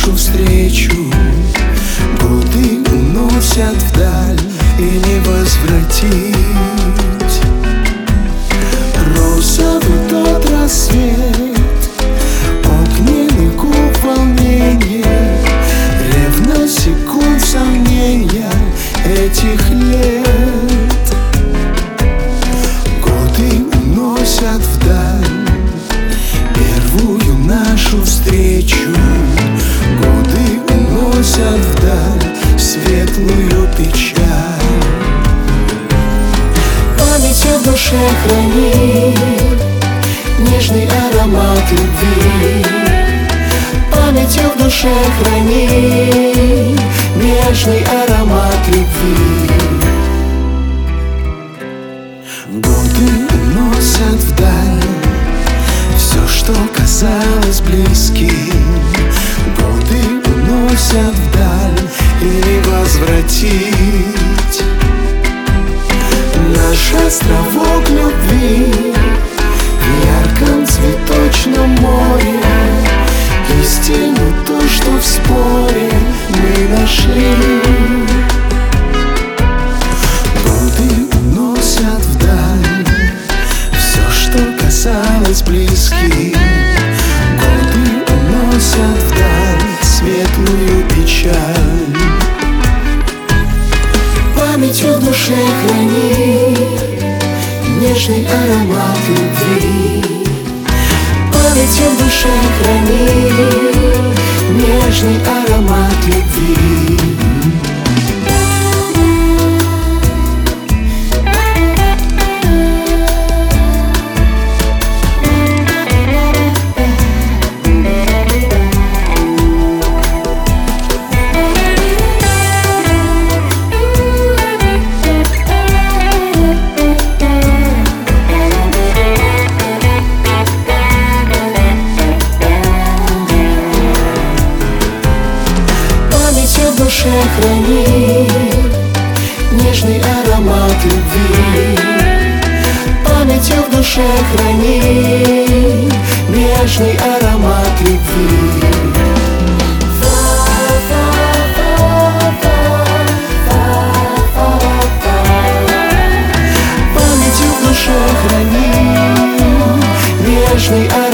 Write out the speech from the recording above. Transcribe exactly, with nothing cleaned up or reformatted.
нашу встречу годы уносят вдаль и не возвратить. Розовый тот рассвет, огненный куб волнения, ревность, секунд сомнения этих лет. Годы уносят вдаль первую нашу встречу, годы уносят вдаль светлую печаль. Память в душе храни нежный аромат любви. Память в душе храни нежный аромат любви. Годы уносят вдаль все, что казалось близким. Годы уносят вдаль и не возвратить. Наш островок любви в ярком цветочном море, истину то, что в споре мы нашли. Годы уносят вдаль все, что казалось близким. Годы уносят вдаль светлую печаль. Память в душе храни нежный аромат любви. Память в душе храни нежный аромат любви. В душе храни нежный аромат любви. Память в душе храни нежный аромат любви. Память в душе храни нежный аромат любви.